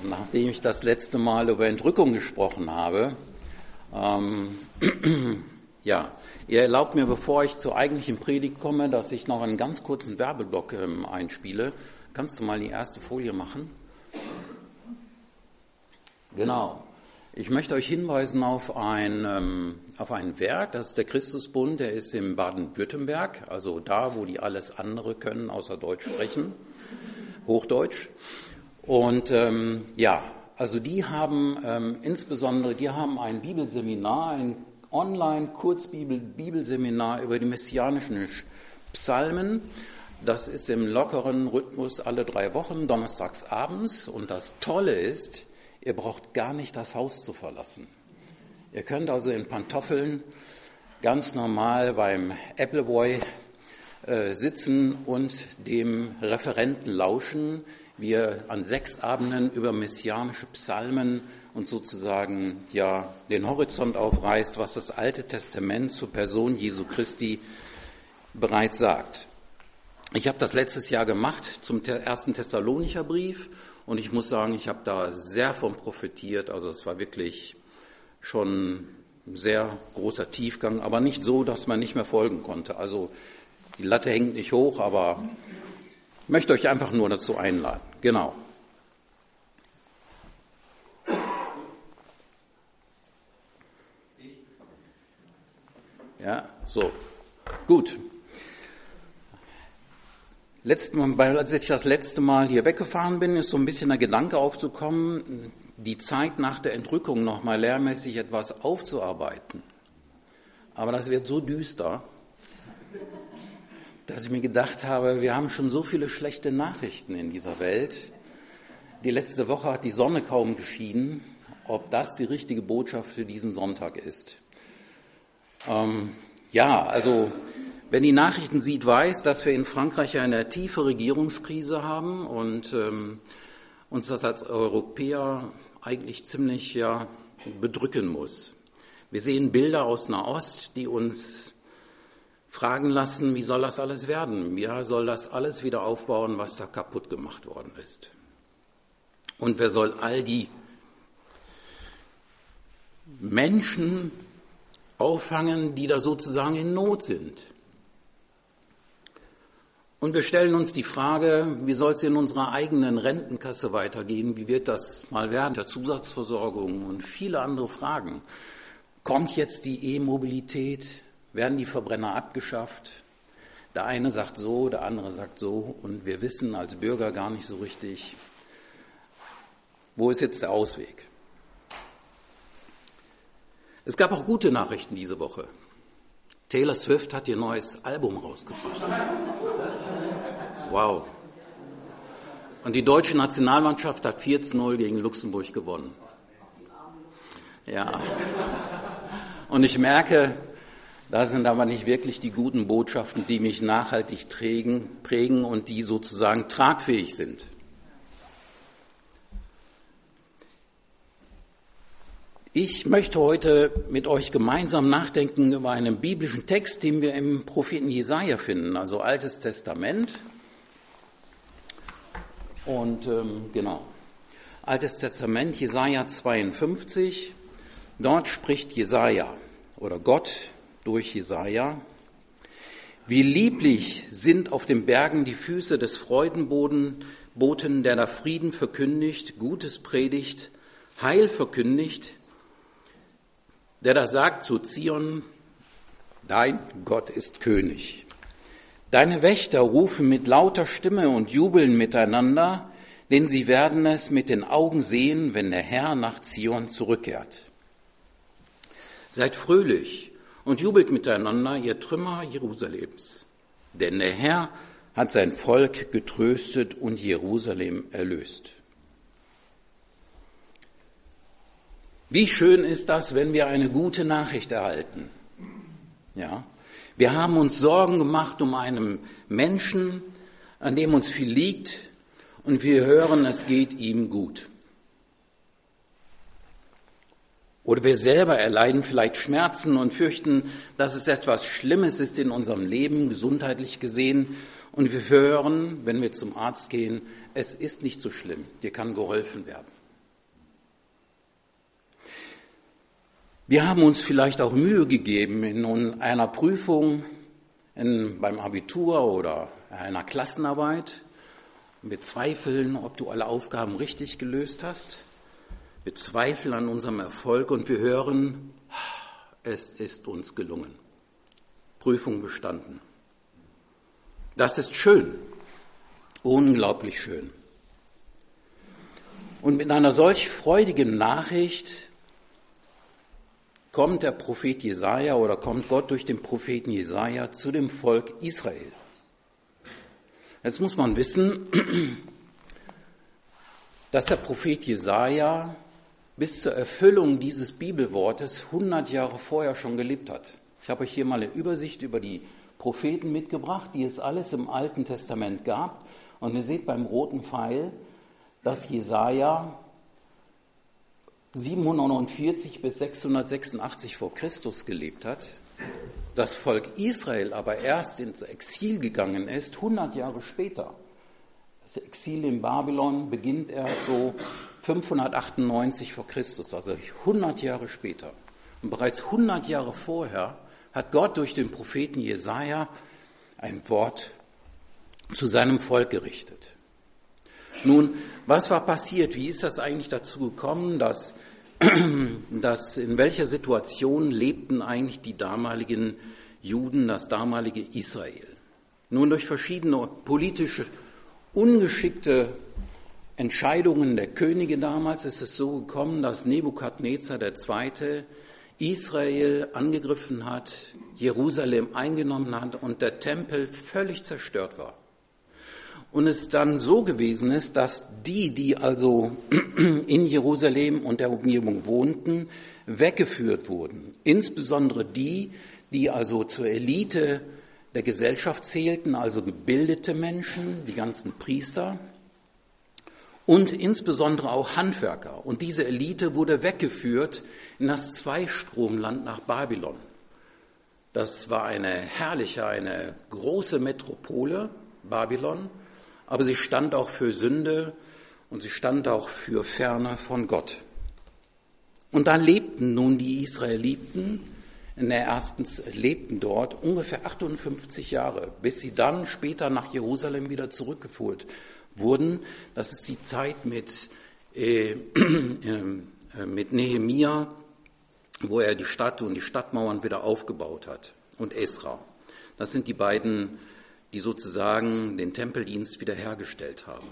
nachdem ich das letzte Mal über Entrückung gesprochen habe, ihr erlaubt mir, bevor ich zur eigentlichen Predigt komme, dass ich noch einen ganz kurzen Werbeblock einspiele. Kannst du mal die erste Folie machen? Genau. Ich möchte euch hinweisen auf ein Werk, das ist der Christusbund, der ist in Baden-Württemberg, also da, wo die alles andere können, außer Deutsch sprechen, Hochdeutsch. Und also die haben ein Bibelseminar, ein Online-Kurzbibelseminar über die messianischen Psalmen. Das ist im lockeren Rhythmus alle 3 Wochen, donnerstags abends. Und das Tolle ist, ihr braucht gar nicht das Haus zu verlassen. Ihr könnt also in Pantoffeln ganz normal beim Appleboy sitzen und dem Referenten lauschen, wie er an 6 Abenden über messianische Psalmen und sozusagen den Horizont aufreißt, was das Alte Testament zur Person Jesu Christi bereits sagt. Ich habe das letztes Jahr gemacht zum 1. Thessalonicher Brief und ich muss sagen, ich habe da sehr von profitiert. Also es war wirklich schon ein sehr großer Tiefgang, aber nicht so, dass man nicht mehr folgen konnte. Also die Latte hängt nicht hoch, aber ich möchte euch einfach nur dazu einladen. Genau. Ja, so. Gut. Als ich das letzte Mal hier weggefahren bin, ist so ein bisschen der Gedanke aufzukommen, die Zeit nach der Entrückung nochmal lehrmäßig etwas aufzuarbeiten. Aber das wird so düster, dass ich mir gedacht habe, wir haben schon so viele schlechte Nachrichten in dieser Welt. Die letzte Woche hat die Sonne kaum geschienen, ob das die richtige Botschaft für diesen Sonntag ist. Wer die Nachrichten sieht, weiß, dass wir in Frankreich eine tiefe Regierungskrise haben und uns das als Europäer eigentlich ziemlich bedrücken muss. Wir sehen Bilder aus Nahost, die uns fragen lassen, wie soll das alles werden? Wie soll das alles wieder aufbauen, was da kaputt gemacht worden ist? Und wer soll all die Menschen auffangen, die da sozusagen in Not sind? Und wir stellen uns die Frage, wie soll es in unserer eigenen Rentenkasse weitergehen? Wie wird das mal werden? Der Zusatzversorgung und viele andere Fragen. Kommt jetzt die E-Mobilität? Werden die Verbrenner abgeschafft? Der eine sagt so, der andere sagt so. Und wir wissen als Bürger gar nicht so richtig, wo ist jetzt der Ausweg? Es gab auch gute Nachrichten diese Woche. Taylor Swift hat ihr neues Album rausgebracht. Wow. Und die deutsche Nationalmannschaft hat 4-0 gegen Luxemburg gewonnen. Ja. Und ich merke, da sind aber nicht wirklich die guten Botschaften, die mich nachhaltig prägen und die sozusagen tragfähig sind. Ich möchte heute mit euch gemeinsam nachdenken über einen biblischen Text, den wir im Propheten Jesaja finden, also Altes Testament. Und Altes Testament, Jesaja 52. Dort spricht Jesaja oder Gott durch Jesaja: Wie lieblich sind auf den Bergen die Füße des Freudenboten, der da Frieden verkündigt, Gutes predigt, Heil verkündigt, der da sagt zu Zion, dein Gott ist König. Deine Wächter rufen mit lauter Stimme und jubeln miteinander, denn sie werden es mit den Augen sehen, wenn der Herr nach Zion zurückkehrt. Seid fröhlich und jubelt miteinander, ihr Trümmer Jerusalems, denn der Herr hat sein Volk getröstet und Jerusalem erlöst. Wie schön ist das, wenn wir eine gute Nachricht erhalten. Ja, wir haben uns Sorgen gemacht um einen Menschen, an dem uns viel liegt, und wir hören, es geht ihm gut. Oder wir selber erleiden vielleicht Schmerzen und fürchten, dass es etwas Schlimmes ist in unserem Leben, gesundheitlich gesehen, und wir hören, wenn wir zum Arzt gehen, es ist nicht so schlimm, dir kann geholfen werden. Wir haben uns vielleicht auch Mühe gegeben in einer Prüfung, beim Abitur oder einer Klassenarbeit. Wir zweifeln, ob du alle Aufgaben richtig gelöst hast. Wir zweifeln an unserem Erfolg und wir hören, es ist uns gelungen. Prüfung bestanden. Das ist schön, unglaublich schön. Und mit einer solch freudigen Nachricht kommt der Prophet Jesaja oder kommt Gott durch den Propheten Jesaja zu dem Volk Israel. Jetzt muss man wissen, dass der Prophet Jesaja bis zur Erfüllung dieses Bibelwortes 100 Jahre vorher schon gelebt hat. Ich habe euch hier mal eine Übersicht über die Propheten mitgebracht, die es alles im Alten Testament gab. Und ihr seht beim roten Pfeil, dass Jesaja 749 bis 686 vor Christus gelebt hat. Das Volk Israel aber erst ins Exil gegangen ist, 100 Jahre später. Das Exil in Babylon beginnt erst so 598 vor Christus, also 100 Jahre später. Und bereits 100 Jahre vorher hat Gott durch den Propheten Jesaja ein Wort zu seinem Volk gerichtet. Nun, was war passiert? Wie ist das eigentlich dazu gekommen, dass in welcher Situation lebten eigentlich die damaligen Juden, das damalige Israel? Nun, durch verschiedene politische ungeschickte Entscheidungen der Könige damals ist es so gekommen, dass Nebukadnezar II. Israel angegriffen hat, Jerusalem eingenommen hat und der Tempel völlig zerstört war. Und es dann so gewesen ist, dass die also in Jerusalem und der Umgebung wohnten, weggeführt wurden. Insbesondere die also zur Elite der Gesellschaft zählten, also gebildete Menschen, die ganzen Priester und insbesondere auch Handwerker. Und diese Elite wurde weggeführt in das Zweistromland nach Babylon. Das war eine große Metropole, Babylon, aber sie stand auch für Sünde und sie stand auch für Ferne von Gott. Und da lebten nun die Israeliten, lebten dort ungefähr 58 Jahre, bis sie dann später nach Jerusalem wieder zurückgeführt wurden. Das ist die Zeit mit Nehemia, wo er die Stadt und die Stadtmauern wieder aufgebaut hat, und Esra. Das sind die beiden, die sozusagen den Tempeldienst wiederhergestellt haben.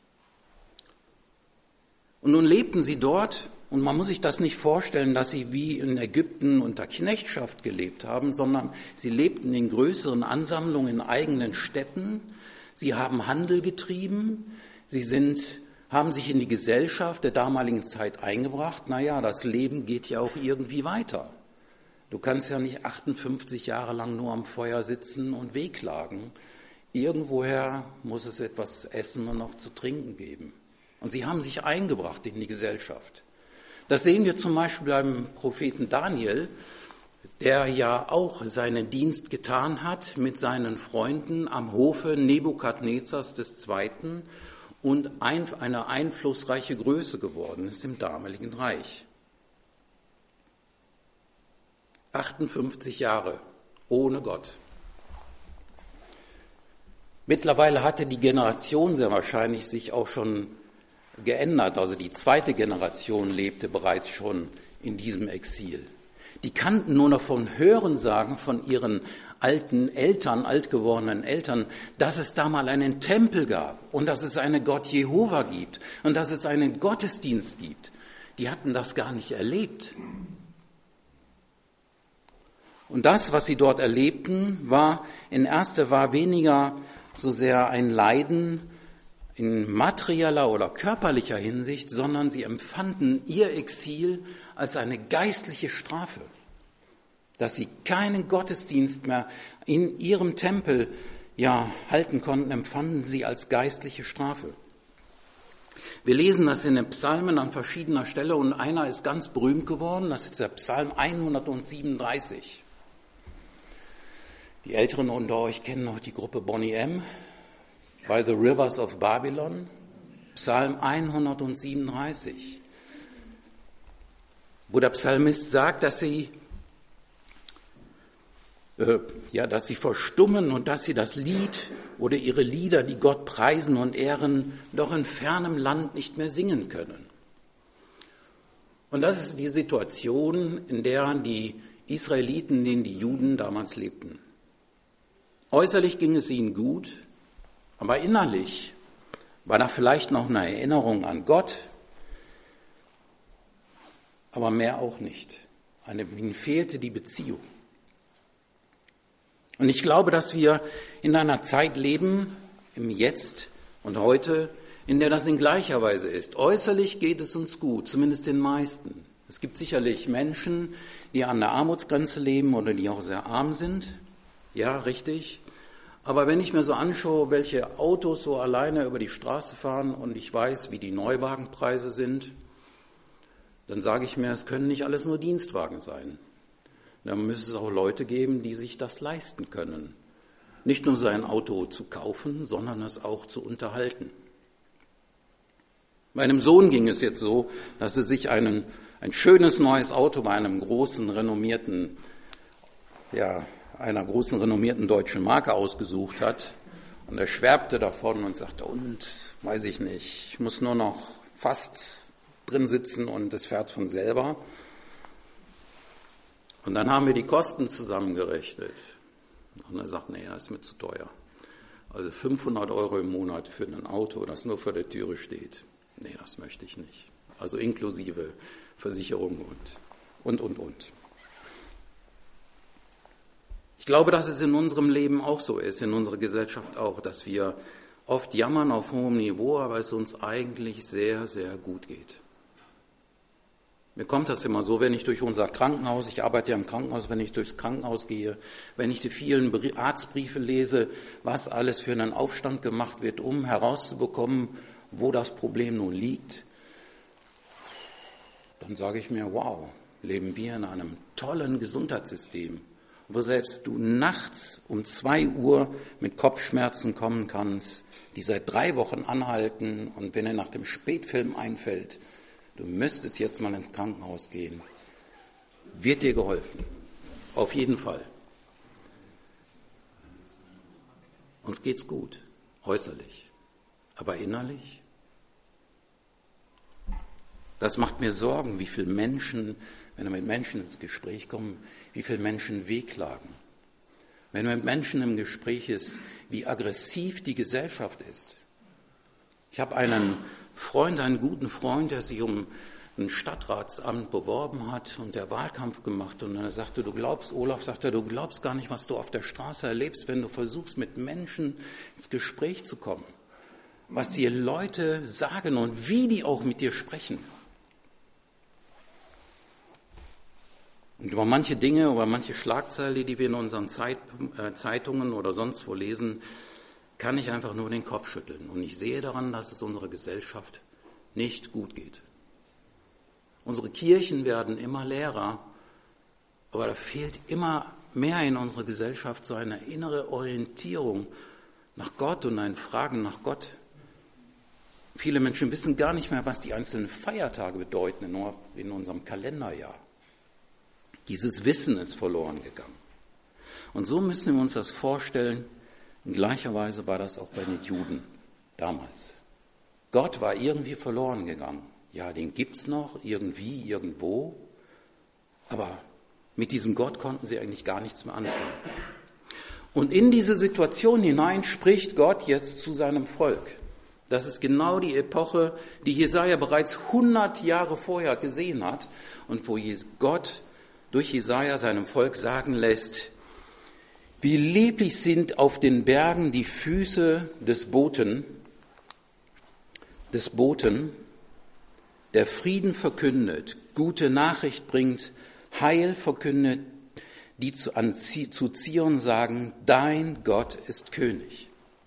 Und nun lebten sie dort, und man muss sich das nicht vorstellen, dass sie wie in Ägypten unter Knechtschaft gelebt haben, sondern sie lebten in größeren Ansammlungen in eigenen Städten. Sie haben Handel getrieben, haben sich in die Gesellschaft der damaligen Zeit eingebracht. Naja, das Leben geht ja auch irgendwie weiter. Du kannst ja nicht 58 Jahre lang nur am Feuer sitzen und wehklagen. Irgendwoher muss es etwas essen und noch zu trinken geben. Und sie haben sich eingebracht in die Gesellschaft. Das sehen wir zum Beispiel beim Propheten Daniel, der ja auch seinen Dienst getan hat mit seinen Freunden am Hofe Nebukadnezars II. Und eine einflussreiche Größe geworden ist im damaligen Reich. 58 Jahre ohne Gott. Mittlerweile hatte die Generation sehr wahrscheinlich sich auch schon geändert. Also die zweite Generation lebte bereits schon in diesem Exil. Die kannten nur noch von Hörensagen von ihren alten Eltern, alt gewordenen Eltern, dass es da mal einen Tempel gab und dass es einen Gott Jehova gibt und dass es einen Gottesdienst gibt. Die hatten das gar nicht erlebt. Und das, was sie dort erlebten, war weniger so sehr ein Leiden in materieller oder körperlicher Hinsicht, sondern sie empfanden ihr Exil als eine geistliche Strafe. Dass sie keinen Gottesdienst mehr in ihrem Tempel halten konnten, empfanden sie als geistliche Strafe. Wir lesen das in den Psalmen an verschiedener Stelle und einer ist ganz berühmt geworden, das ist der Psalm 137. Die Älteren unter euch kennen noch die Gruppe Bonnie M. By the Rivers of Babylon, Psalm 137. wo der Psalmist sagt, dass sie verstummen und dass sie das Lied oder ihre Lieder, die Gott preisen und ehren, doch in fernem Land nicht mehr singen können. Und das ist die Situation, in der die Israeliten, in denen die Juden damals lebten. Äußerlich ging es ihnen gut, aber innerlich war da vielleicht noch eine Erinnerung an Gott, aber mehr auch nicht. Ihnen fehlte die Beziehung. Und ich glaube, dass wir in einer Zeit leben, im Jetzt und heute, in der das in gleicher Weise ist. Äußerlich geht es uns gut, zumindest den meisten. Es gibt sicherlich Menschen, die an der Armutsgrenze leben oder die auch sehr arm sind. Ja, richtig. Aber wenn ich mir so anschaue, welche Autos so alleine über die Straße fahren und ich weiß, wie die Neuwagenpreise sind, dann sage ich mir, es können nicht alles nur Dienstwagen sein. Dann müsste es auch Leute geben, die sich das leisten können. Nicht nur sein Auto zu kaufen, sondern es auch zu unterhalten. Meinem Sohn ging es jetzt so, dass er sich ein schönes neues Auto bei einer großen renommierten deutschen Marke ausgesucht hat. Und er schwärmte davon und sagte, weiß ich nicht, ich muss nur noch fast drin sitzen und es fährt von selber. Und dann haben wir die Kosten zusammengerechnet. Und er sagt, nee, das ist mir zu teuer. Also 500 € im Monat für ein Auto, das nur vor der Türe steht. Nee, das möchte ich nicht. Also inklusive Versicherung und. Ich glaube, dass es in unserem Leben auch so ist, in unserer Gesellschaft auch, dass wir oft jammern auf hohem Niveau, aber es uns eigentlich sehr, sehr gut geht. Mir kommt das immer so, wenn ich durch unser Krankenhaus, ich arbeite ja im Krankenhaus, wenn ich durchs Krankenhaus gehe, wenn ich die vielen Arztbriefe lese, was alles für einen Aufstand gemacht wird, um herauszubekommen, wo das Problem nun liegt, dann sage ich mir, wow, leben wir in einem tollen Gesundheitssystem, wo selbst du nachts um 2 Uhr mit Kopfschmerzen kommen kannst, die seit 3 Wochen anhalten und wenn dir nach dem Spätfilm einfällt, du müsstest jetzt mal ins Krankenhaus gehen, wird dir geholfen. Auf jeden Fall. Uns geht's gut, äußerlich. Aber innerlich? Das macht mir Sorgen, wie viele Menschen, wenn wir mit Menschen ins Gespräch kommen, wie viele Menschen wehklagen. Wenn man mit Menschen im Gespräch ist, wie aggressiv die Gesellschaft ist. Ich habe einen guten Freund, der sich um ein Stadtratsamt beworben hat und der Wahlkampf gemacht. Und er sagte, Olaf, du glaubst gar nicht, was du auf der Straße erlebst, wenn du versuchst, mit Menschen ins Gespräch zu kommen. Was dir Leute sagen und wie die auch mit dir sprechen. Und über manche Dinge, über manche Schlagzeile, die wir in unseren Zeitungen oder sonst wo lesen, kann ich einfach nur den Kopf schütteln. Und ich sehe daran, dass es unserer Gesellschaft nicht gut geht. Unsere Kirchen werden immer leerer, aber da fehlt immer mehr in unserer Gesellschaft so eine innere Orientierung nach Gott und ein Fragen nach Gott. Viele Menschen wissen gar nicht mehr, was die einzelnen Feiertage bedeuten in unserem Kalenderjahr. Dieses Wissen ist verloren gegangen. Und so müssen wir uns das vorstellen. In gleicher Weise war das auch bei den Juden damals. Gott war irgendwie verloren gegangen. Ja, den gibt's noch, irgendwie, irgendwo. Aber mit diesem Gott konnten sie eigentlich gar nichts mehr anfangen. Und in diese Situation hinein spricht Gott jetzt zu seinem Volk. Das ist genau die Epoche, die Jesaja bereits 100 Jahre vorher gesehen hat und wo Gott durch Jesaja seinem Volk sagen lässt, wie lieblich sind auf den Bergen die Füße des Boten, der Frieden verkündet, gute Nachricht bringt, Heil verkündet, die zu Zion sagen, dein Gott ist König.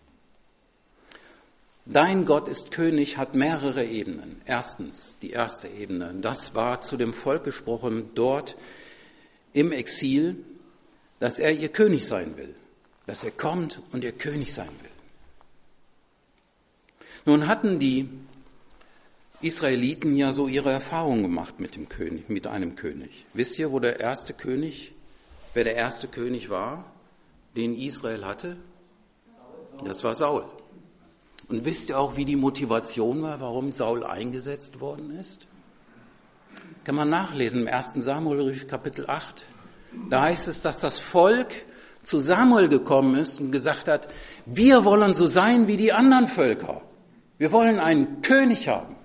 Dein Gott ist König hat mehrere Ebenen. Erstens, die erste Ebene, das war zu dem Volk gesprochen, dort im Exil, dass er ihr König sein will, dass er kommt und ihr König sein will. Nun hatten die Israeliten ja so ihre Erfahrungen gemacht mit einem König. Wisst ihr, wer der erste König war, den Israel hatte? Das war Saul. Und wisst ihr auch, wie die Motivation war, warum Saul eingesetzt worden ist? Kann man nachlesen im 1. Samuel, Kapitel 8. Da heißt es, dass das Volk zu Samuel gekommen ist und gesagt hat, wir wollen so sein wie die anderen Völker. Wir wollen einen König haben.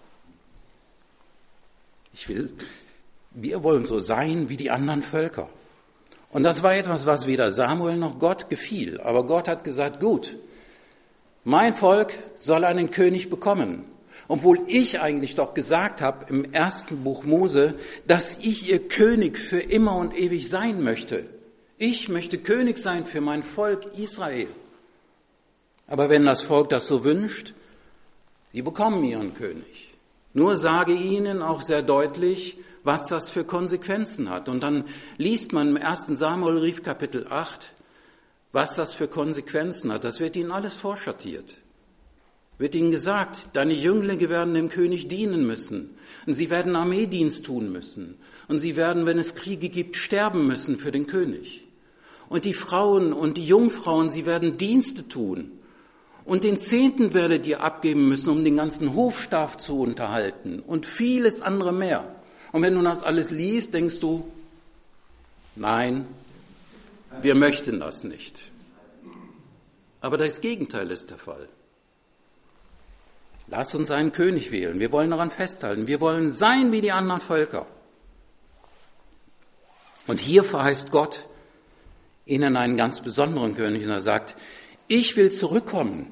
Wir wollen so sein wie die anderen Völker. Und das war etwas, was weder Samuel noch Gott gefiel. Aber Gott hat gesagt, gut, mein Volk soll einen König bekommen. Obwohl ich eigentlich doch gesagt habe im 1. Buch Mose, dass ich ihr König für immer und ewig sein möchte. Ich möchte König sein für mein Volk Israel. Aber wenn das Volk das so wünscht, sie bekommen ihren König. Nur sage ihnen auch sehr deutlich, was das für Konsequenzen hat. Und dann liest man im 1. Samuel, Kapitel 8, was das für Konsequenzen hat. Das wird ihnen alles vorschattiert. Wird ihnen gesagt, deine Jünglinge werden dem König dienen müssen. Und sie werden Armeedienst tun müssen. Und sie werden, wenn es Kriege gibt, sterben müssen für den König. Und die Frauen und die Jungfrauen, sie werden Dienste tun. Und den 10. werdet ihr abgeben müssen, um den ganzen Hofstaat zu unterhalten und vieles andere mehr. Und wenn du das alles liest, denkst du, nein, wir möchten das nicht. Aber das Gegenteil ist der Fall. Lass uns einen König wählen. Wir wollen daran festhalten. Wir wollen sein wie die anderen Völker. Und hier verheißt Gott ihnen einen ganz besonderen König. Und er sagt, ich will zurückkommen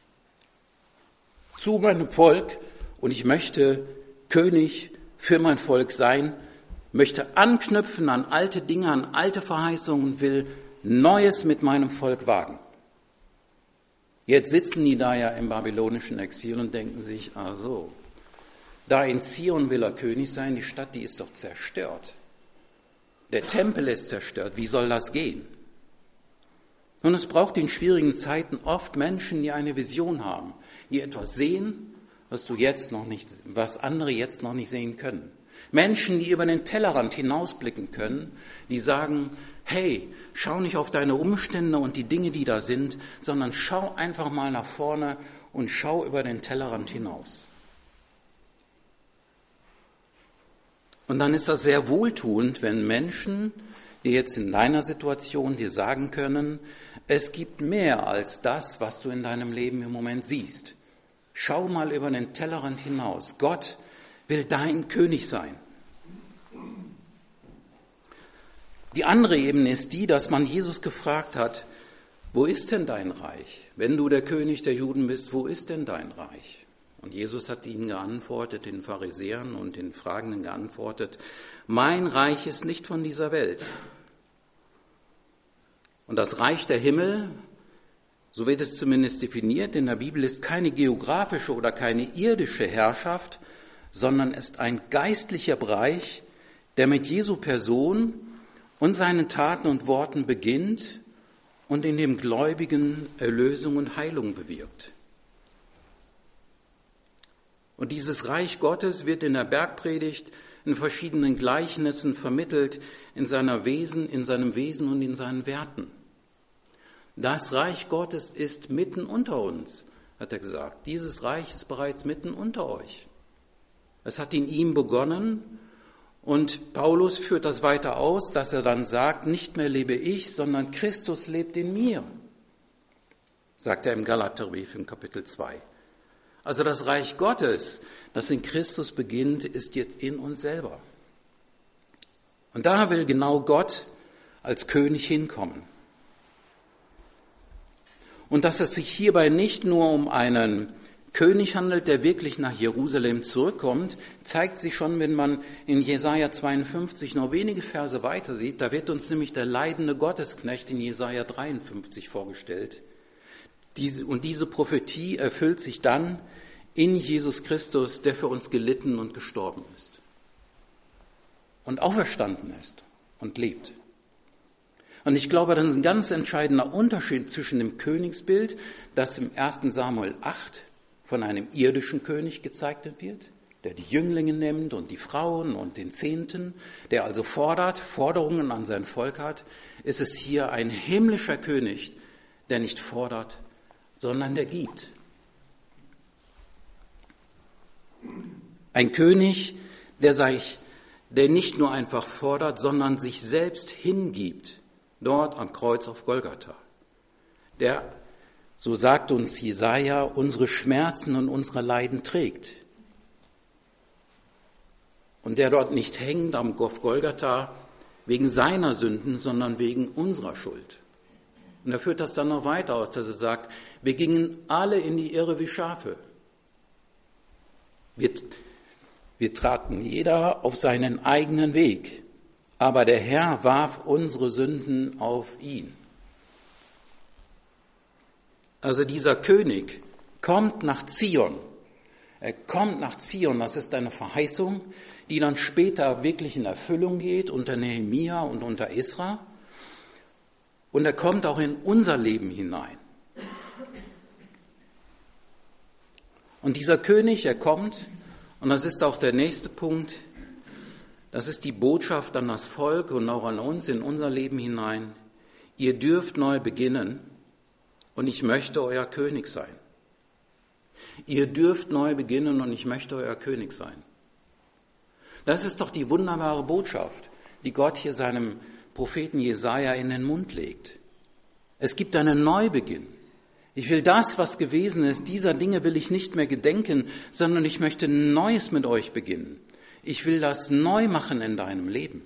zu meinem Volk und ich möchte König für mein Volk sein, möchte anknüpfen an alte Dinge, an alte Verheißungen und will Neues mit meinem Volk wagen. Jetzt sitzen die da ja im babylonischen Exil und denken sich, ach so, da in Zion will er König sein, die Stadt, die ist doch zerstört. Der Tempel ist zerstört, wie soll das gehen? Und es braucht in schwierigen Zeiten oft Menschen, die eine Vision haben, die etwas sehen, was andere jetzt noch nicht sehen können. Menschen, die über den Tellerrand hinausblicken können, die sagen, hey, schau nicht auf deine Umstände und die Dinge, die da sind, sondern schau einfach mal nach vorne und schau über den Tellerrand hinaus. Und dann ist das sehr wohltuend, wenn Menschen, die jetzt in deiner Situation dir sagen können, es gibt mehr als das, was du in deinem Leben im Moment siehst. Schau mal über den Tellerrand hinaus. Gott will dein König sein. Die andere Ebene ist die, dass man Jesus gefragt hat, wo ist denn dein Reich? Wenn du der König der Juden bist, wo ist denn dein Reich? Und Jesus hat ihnen geantwortet, den Pharisäern und den Fragenden geantwortet, mein Reich ist nicht von dieser Welt. Und das Reich der Himmel, so wird es zumindest definiert in der Bibel, ist keine geografische oder keine irdische Herrschaft, sondern ist ein geistlicher Bereich, der mit Jesu Person und seinen Taten und Worten beginnt und in dem Gläubigen Erlösung und Heilung bewirkt. Und dieses Reich Gottes wird in der Bergpredigt in verschiedenen Gleichnissen vermittelt, in seinem Wesen und in seinen Werten. Das Reich Gottes ist mitten unter uns, hat er gesagt. Dieses Reich ist bereits mitten unter euch. Es hat in ihm begonnen und Paulus führt das weiter aus, dass er dann sagt, nicht mehr lebe ich, sondern Christus lebt in mir, sagt er im Galaterbrief im Kapitel 2. Also das Reich Gottes, das in Christus beginnt, ist jetzt in uns selber. Und da will genau Gott als König hinkommen. Und dass es sich hierbei nicht nur um einen König handelt, der wirklich nach Jerusalem zurückkommt, zeigt sich schon, wenn man in Jesaja 52 noch wenige Verse weiter sieht. Da wird uns nämlich der leidende Gottesknecht in Jesaja 53 vorgestellt. Und diese Prophetie erfüllt sich dann in Jesus Christus, der für uns gelitten und gestorben ist. Und auferstanden ist und lebt. Und ich glaube, das ist ein ganz entscheidender Unterschied zwischen dem Königsbild, das im 1. Samuel 8 von einem irdischen König gezeichnet wird, der die Jünglinge nimmt und die Frauen und den Zehnten, der also Forderungen an sein Volk hat, ist es hier ein himmlischer König, der nicht fordert, sondern der gibt. Ein König, der nicht nur einfach fordert, sondern sich selbst hingibt, dort am Kreuz auf Golgatha. Der, so sagt uns Jesaja, unsere Schmerzen und unsere Leiden trägt. Und der dort nicht hängt am Golgatha wegen seiner Sünden, sondern wegen unserer Schuld. Und er führt das dann noch weiter aus, dass er sagt, wir gingen alle in die Irre wie Schafe. Wir traten jeder auf seinen eigenen Weg, aber der Herr warf unsere Sünden auf ihn. Also dieser König kommt nach Zion. Er kommt nach Zion, das ist eine Verheißung, die dann später wirklich in Erfüllung geht unter Nehemia und unter Esra. Und er kommt auch in unser Leben hinein. Und dieser König, er kommt, und das ist auch der nächste Punkt, das ist die Botschaft an das Volk und auch an uns in unser Leben hinein. Ihr dürft neu beginnen und ich möchte euer König sein. Ihr dürft neu beginnen und ich möchte euer König sein. Das ist doch die wunderbare Botschaft, die Gott hier seinem Propheten Jesaja in den Mund legt. Es gibt einen Neubeginn. Ich will das, was gewesen ist, dieser Dinge will ich nicht mehr gedenken, sondern ich möchte Neues mit euch beginnen. Ich will das neu machen in deinem Leben.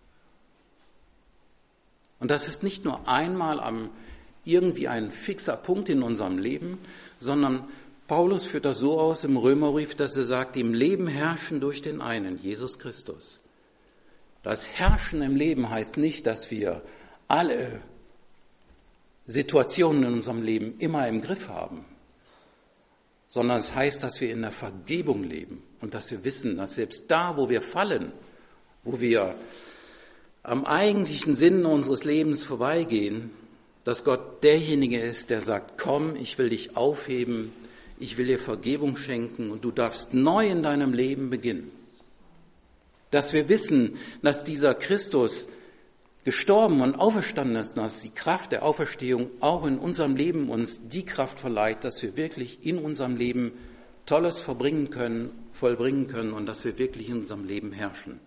Und das ist nicht nur einmal irgendwie ein fixer Punkt in unserem Leben, sondern Paulus führt das so aus im Römerbrief, dass er sagt, im Leben herrschen durch den einen, Jesus Christus. Das Herrschen im Leben heißt nicht, dass wir alle Situationen in unserem Leben immer im Griff haben, sondern es heißt, dass wir in der Vergebung leben und dass wir wissen, dass selbst da, wo wir fallen, wo wir am eigentlichen Sinn unseres Lebens vorbeigehen, dass Gott derjenige ist, der sagt, komm, ich will dich aufheben, ich will dir Vergebung schenken und du darfst neu in deinem Leben beginnen. Dass wir wissen, dass dieser Christus gestorben und auferstanden ist, dass die Kraft der Auferstehung auch in unserem Leben uns die Kraft verleiht, dass wir wirklich in unserem Leben Tolles vollbringen können und dass wir wirklich in unserem Leben herrschen.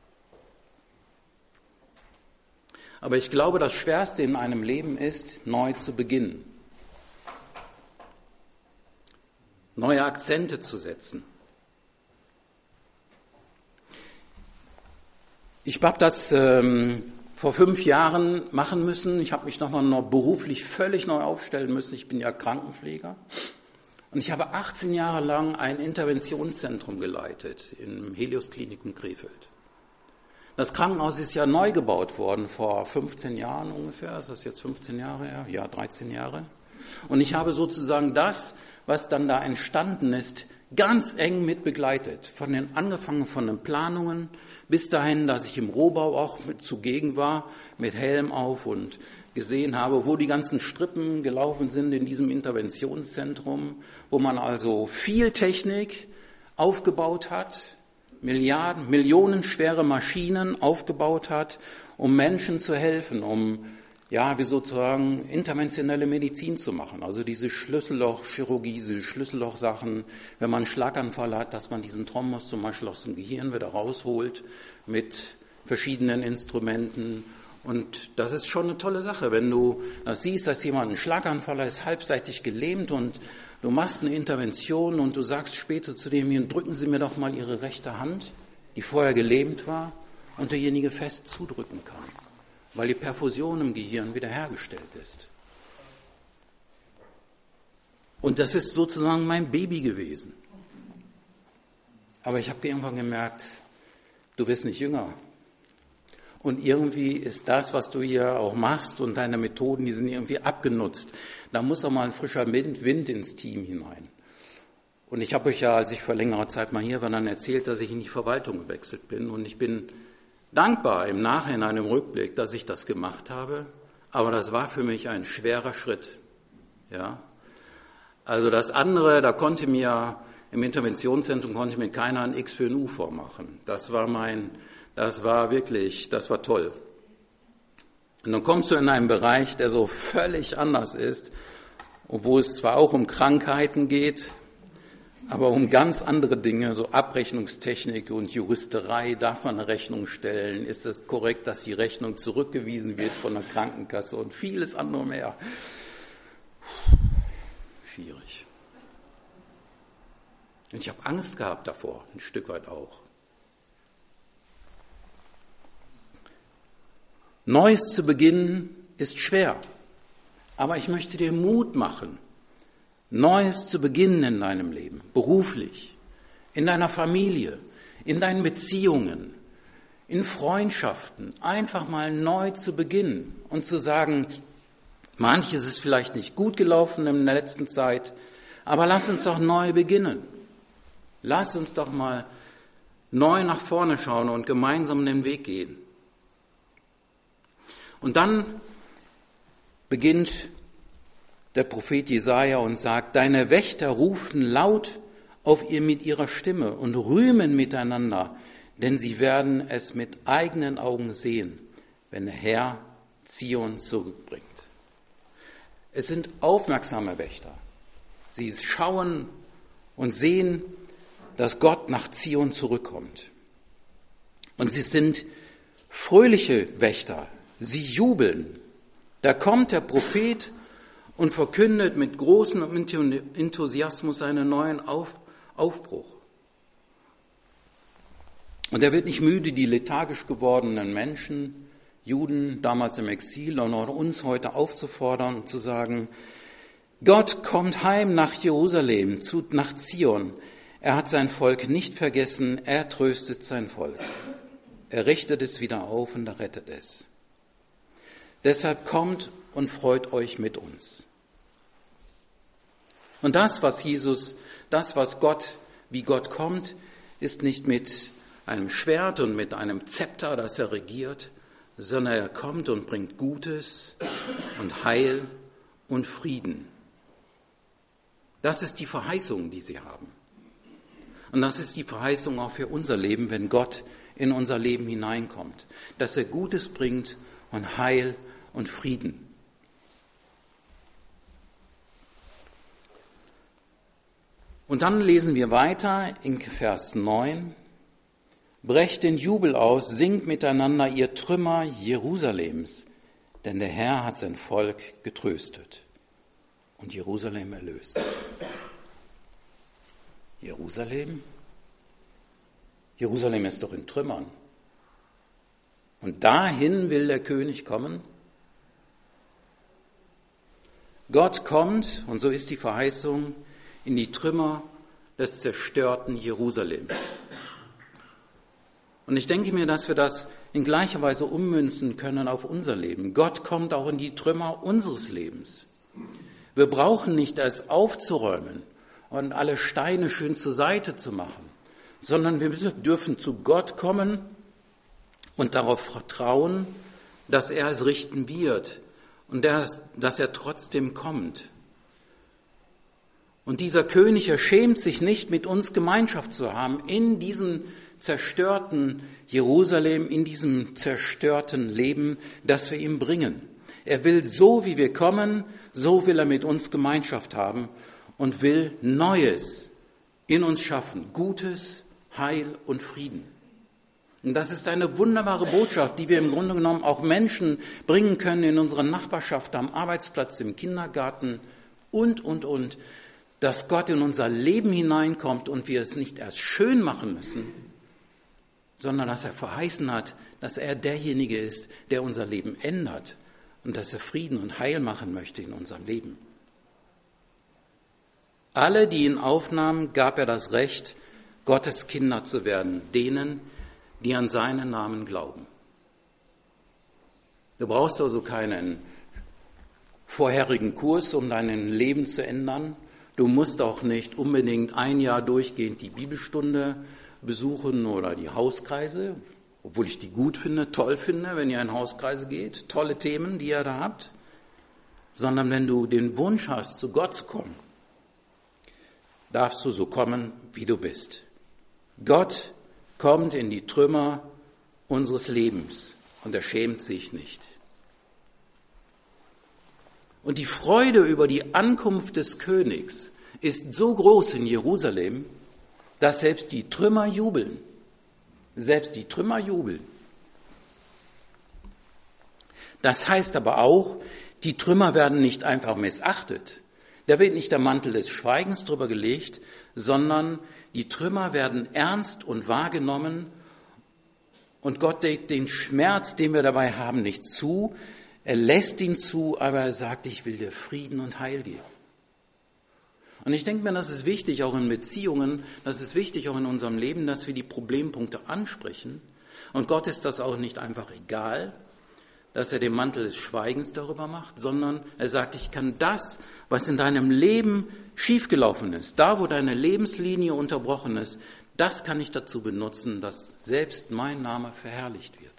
Aber ich glaube, das Schwerste in einem Leben ist, neu zu beginnen. Neue Akzente zu setzen. Ich habe das vor 5 Jahren machen müssen. Ich habe mich nochmal beruflich völlig neu aufstellen müssen. Ich bin ja Krankenpfleger. Und ich habe 18 Jahre lang ein Interventionszentrum geleitet im Helios-Klinikum Krefeld. Das Krankenhaus ist ja neu gebaut worden vor 15 Jahren ungefähr. Ist das jetzt 15 Jahre her? Ja, 13 Jahre. Und ich habe sozusagen das, was dann da entstanden ist, ganz eng mit begleitet. Angefangen von den Planungen bis dahin, dass ich im Rohbau auch mit zugegen war, mit Helm auf und gesehen habe, wo die ganzen Strippen gelaufen sind in diesem Interventionszentrum, wo man also viel Technik aufgebaut hat, millionenschwere Maschinen aufgebaut hat, um Menschen zu helfen, um wie sozusagen interventionelle Medizin zu machen. Also diese Schlüssellochchirurgie, diese Schlüssellochsachen, wenn man einen Schlaganfall hat, dass man diesen Thrombus zum Beispiel aus dem Gehirn wieder rausholt mit verschiedenen Instrumenten. Und das ist schon eine tolle Sache, wenn du das siehst, dass jemand einen Schlaganfall hat, ist halbseitig gelähmt und du machst eine Intervention und du sagst später zu dem, drücken Sie mir doch mal Ihre rechte Hand, die vorher gelähmt war, und derjenige fest zudrücken kann, weil die Perfusion im Gehirn wiederhergestellt ist. Und das ist sozusagen mein Baby gewesen. Aber ich habe irgendwann gemerkt, du bist nicht jünger. Und irgendwie ist das, was du hier auch machst und deine Methoden, die sind irgendwie abgenutzt. Da muss auch mal ein frischer Wind ins Team hinein. Und ich habe euch ja, als ich vor längerer Zeit mal hier war, dann erzählt, dass ich in die Verwaltung gewechselt bin. Und ich bin dankbar im Nachhinein, im Rückblick, dass ich das gemacht habe. Aber das war für mich ein schwerer Schritt. Ja. Also das andere, da konnte mir im Interventionszentrum keiner ein X für ein U vormachen. Das war toll. Und dann kommst du in einen Bereich, der so völlig anders ist, wo es zwar auch um Krankheiten geht, aber um ganz andere Dinge, so Abrechnungstechnik und Juristerei, darf man eine Rechnung stellen, ist es korrekt, dass die Rechnung zurückgewiesen wird von der Krankenkasse und vieles andere mehr. Schwierig. Und ich habe Angst gehabt davor, ein Stück weit auch. Neues zu beginnen ist schwer, aber ich möchte dir Mut machen, Neues zu beginnen in deinem Leben, beruflich, in deiner Familie, in deinen Beziehungen, in Freundschaften, einfach mal neu zu beginnen und zu sagen, manches ist vielleicht nicht gut gelaufen in der letzten Zeit, aber lass uns doch neu beginnen. Lass uns doch mal neu nach vorne schauen und gemeinsam den Weg gehen. Und dann beginnt der Prophet Jesaja und sagt, deine Wächter rufen laut auf ihr mit ihrer Stimme und rühmen miteinander, denn sie werden es mit eigenen Augen sehen, wenn der Herr Zion zurückbringt. Es sind aufmerksame Wächter. Sie schauen und sehen, dass Gott nach Zion zurückkommt. Und sie sind fröhliche Wächter. Sie jubeln. Da kommt der Prophet und verkündet mit großem Enthusiasmus seinen neuen Aufbruch. Und er wird nicht müde, die lethargisch gewordenen Menschen, Juden damals im Exil und auch uns heute aufzufordern und zu sagen, Gott kommt heim nach Jerusalem, nach Zion. Er hat sein Volk nicht vergessen, er tröstet sein Volk. Er richtet es wieder auf und rettet es. Deshalb kommt und freut euch mit uns. Und das, wie Gott kommt, ist nicht mit einem Schwert und mit einem Zepter, das er regiert, sondern er kommt und bringt Gutes und Heil und Frieden. Das ist die Verheißung, die sie haben. Und das ist die Verheißung auch für unser Leben, wenn Gott in unser Leben hineinkommt, dass er Gutes bringt und Heil und Frieden. Und dann lesen wir weiter in Vers 9. Brecht den Jubel aus, singt miteinander ihr Trümmer Jerusalems, denn der Herr hat sein Volk getröstet und Jerusalem erlöst. Jerusalem? Jerusalem ist doch in Trümmern. Und dahin will der König kommen? Gott kommt, und so ist die Verheißung, in die Trümmer des zerstörten Jerusalems. Und ich denke mir, dass wir das in gleicher Weise ummünzen können auf unser Leben. Gott kommt auch in die Trümmer unseres Lebens. Wir brauchen nicht es aufzuräumen und alle Steine schön zur Seite zu machen, sondern wir dürfen zu Gott kommen und darauf vertrauen, dass er es richten wird und dass er trotzdem kommt. Und dieser König, er schämt sich nicht, mit uns Gemeinschaft zu haben in diesem zerstörten Jerusalem, in diesem zerstörten Leben, das wir ihm bringen. Er will so, wie wir kommen, so will er mit uns Gemeinschaft haben und will Neues in uns schaffen, Gutes, Heil und Frieden. Und das ist eine wunderbare Botschaft, die wir im Grunde genommen auch Menschen bringen können in unserer Nachbarschaft, am Arbeitsplatz, im Kindergarten und, dass Gott in unser Leben hineinkommt und wir es nicht erst schön machen müssen, sondern dass er verheißen hat, dass er derjenige ist, der unser Leben ändert und dass er Frieden und Heil machen möchte in unserem Leben. Alle, die ihn aufnahmen, gab er das Recht, Gottes Kinder zu werden, denen, die an seinen Namen glauben. Du brauchst also keinen vorherigen Kurs, um dein Leben zu ändern. Du musst auch nicht unbedingt ein Jahr durchgehend die Bibelstunde besuchen oder die Hauskreise, obwohl ich die gut finde, toll finde, wenn ihr in Hauskreise geht, tolle Themen, die ihr da habt, sondern wenn du den Wunsch hast, zu Gott zu kommen darfst du so kommen, wie du bist. Gott kommt in die Trümmer unseres Lebens und er schämt sich nicht. Und die Freude über die Ankunft des Königs ist so groß in Jerusalem, dass selbst die Trümmer jubeln. Selbst die Trümmer jubeln. Das heißt aber auch, die Trümmer werden nicht einfach missachtet. Da wird nicht der Mantel des Schweigens drüber gelegt, sondern die Trümmer werden ernst und wahrgenommen und Gott legt den Schmerz, den wir dabei haben, nicht zu. Er lässt ihn zu, aber er sagt, ich will dir Frieden und Heil geben. Und ich denke mir, das ist wichtig, auch in Beziehungen, das ist wichtig auch in unserem Leben, dass wir die Problempunkte ansprechen. Und Gott ist das auch nicht einfach egal, dass er den Mantel des Schweigens darüber macht, sondern er sagt, ich kann das, was in deinem Leben schiefgelaufen ist, da wo deine Lebenslinie unterbrochen ist, das kann ich dazu benutzen, dass selbst mein Name verherrlicht wird.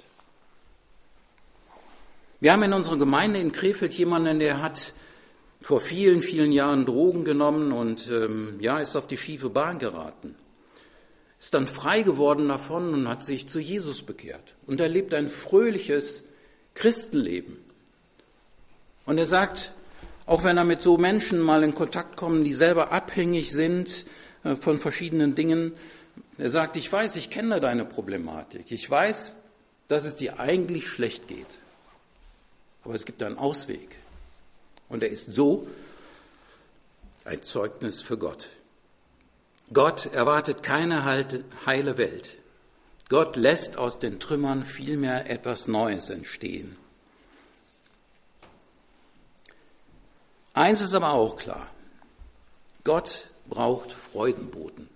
Wir haben in unserer Gemeinde in Krefeld jemanden, der hat vor vielen, vielen Jahren Drogen genommen und ist auf die schiefe Bahn geraten. Ist dann frei geworden davon und hat sich zu Jesus bekehrt. Und er lebt ein fröhliches Christenleben. Und er sagt, auch wenn er mit so Menschen mal in Kontakt kommt, die selber abhängig sind von verschiedenen Dingen, er sagt, ich weiß, ich kenne deine Problematik. Ich weiß, dass es dir eigentlich schlecht geht. Aber es gibt einen Ausweg. Und er ist so ein Zeugnis für Gott. Gott erwartet keine heile Welt. Gott lässt aus den Trümmern vielmehr etwas Neues entstehen. Eins ist aber auch klar. Gott braucht Freudenboten.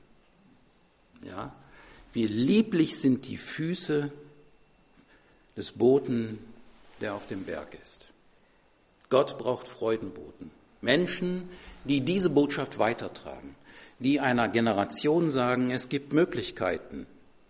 Ja, wie lieblich sind die Füße des Boten, der auf dem Berg ist. Gott braucht Freudenboten. Menschen, die diese Botschaft weitertragen, die einer Generation sagen, es gibt Möglichkeiten,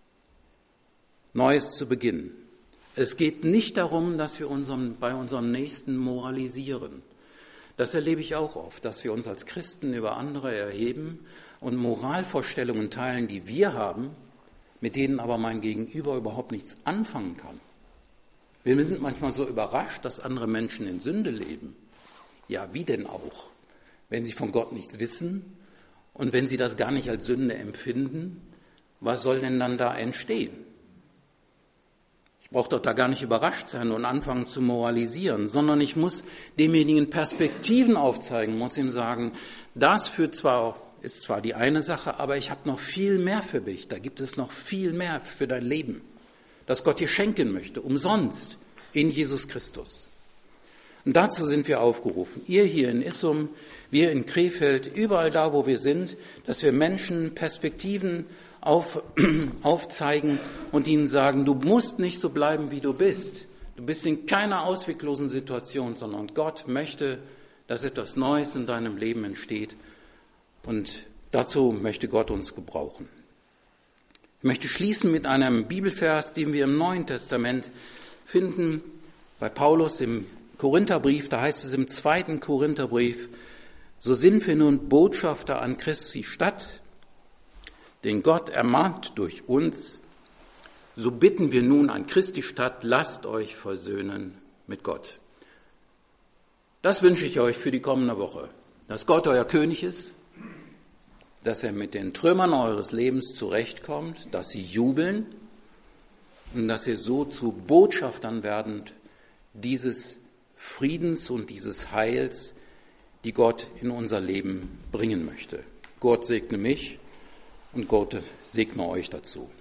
Neues zu beginnen. Es geht nicht darum, dass wir bei unserem Nächsten moralisieren. Das erlebe ich auch oft, dass wir uns als Christen über andere erheben und Moralvorstellungen teilen, die wir haben, mit denen aber mein Gegenüber überhaupt nichts anfangen kann. Wir sind manchmal so überrascht, dass andere Menschen in Sünde leben. Ja, wie denn auch? Wenn sie von Gott nichts wissen und wenn sie das gar nicht als Sünde empfinden, was soll denn dann da entstehen? Ich brauche doch da gar nicht überrascht sein und anfangen zu moralisieren, sondern ich muss demjenigen Perspektiven aufzeigen, muss ihm sagen, das ist zwar die eine Sache, aber ich habe noch viel mehr für dich. Da gibt es noch viel mehr für dein Leben, das Gott dir schenken möchte, umsonst, in Jesus Christus. Und dazu sind wir aufgerufen. Ihr hier in Issum, wir in Krefeld, überall da, wo wir sind, dass wir Menschen Perspektiven aufzeigen und ihnen sagen, du musst nicht so bleiben, wie du bist. Du bist in keiner ausweglosen Situation, sondern Gott möchte, dass etwas Neues in deinem Leben entsteht. Und dazu möchte Gott uns gebrauchen. Ich möchte schließen mit einem Bibelvers, den wir im Neuen Testament finden, bei Paulus im Korintherbrief, da heißt es im 2. Korintherbrief, so sind wir nun Botschafter an Christi Stadt, den Gott ermahnt durch uns, so bitten wir nun an Christi Stadt, lasst euch versöhnen mit Gott. Das wünsche ich euch für die kommende Woche, dass Gott euer König ist, dass er mit den Trümmern eures Lebens zurechtkommt, dass sie jubeln und dass ihr so zu Botschaftern werdet dieses Friedens und dieses Heils, die Gott in unser Leben bringen möchte. Gott segne mich und Gott segne euch dazu.